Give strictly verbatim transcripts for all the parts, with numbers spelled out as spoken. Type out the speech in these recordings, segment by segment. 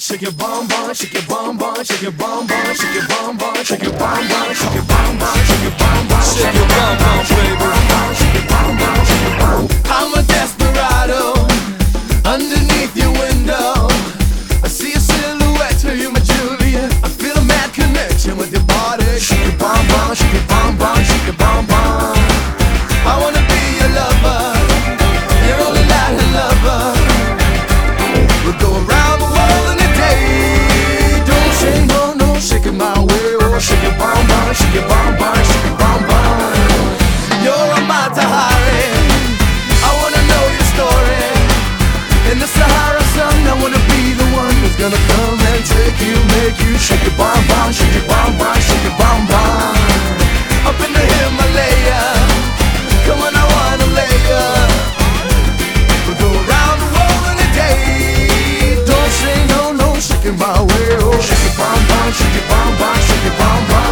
shake your bum bum, shake your bum bum, shake your bum bum, shake your bum bum, shake your bum bum, shake your bum bum, shake your bum bum, shake your bum bum, baby. Shake your bum bum, shake your bum. I'm a desperado underneath your window. I see a silhouette, are you my Julia? I feel a mad connection with your body. Shake your bum bum, shake your bum bum, shake your bum bum. I wanna be your lover, your only light and lover. We'll go around the world in a day. Don't say no, no, shake it my way. Oh, shake your bum bum, shake your bum bum, shake your bum bum. You're a Matahari, I wanna know your story. In the Sahara sun, I wanna be the one who's gonna come and take you, make you shake your bum bum, shake your bum bum, shake your bum bum. Up in the Himalaya, come on, I wanna lay ya. We'll go around the world in a day. Don't say no, no, shake it my way. Oh, shake your bum bum, shake your bum bum, shake your bum bum.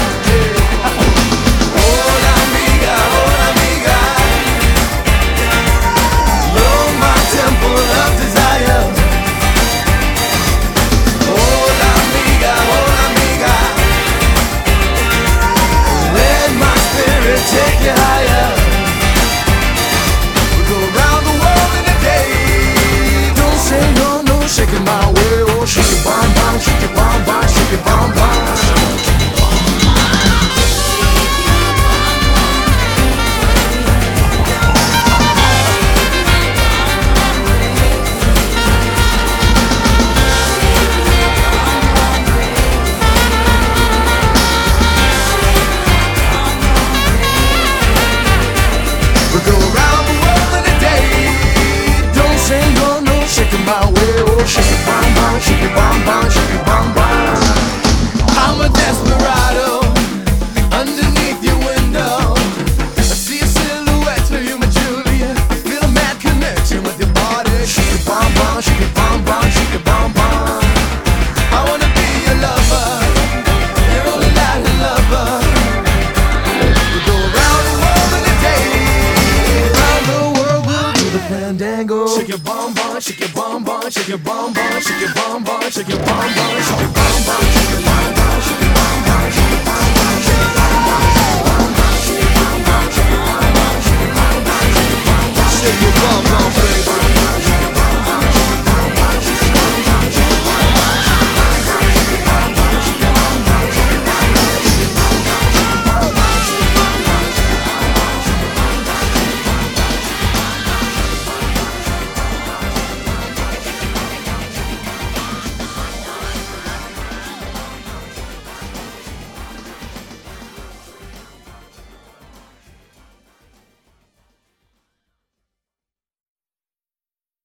Yeah. Hola amiga, hola amiga, you're my temple of desire. Hola amiga, hola amiga, let my spirit take you higher. We'll go around the world in a day. Don't say no, no, shake it my way. Oh, shake your bum bum, shake your bum bum, shake your bum bum. We'll go around the world in a day. Don't say no, no, shake it my way. Oh, shake your bum bum, shake your bum bum, shake your bum bum. I'm a desperado underneath your window. I see a silhouette, are you my Julia? I feel a mad connection with your body. Shake your bum bum, shake your bum bum, shake your bum bum. I wanna be your lover, your only light and lover. We'll go around the world in a day. Around the world we'll do the fandango. Shake your bum bum, shake your bum bum, shake your bum bum, shake your bum bum, shake your bum bum, shake your bum bum, shake your bum bum, shake your bum bum, shake your bum bum, shake your bum bum, shake your bum bum, shake your bum bum, shake your bum bum, shake your bum bum, shake your bum bum, shake your bum bum, baby.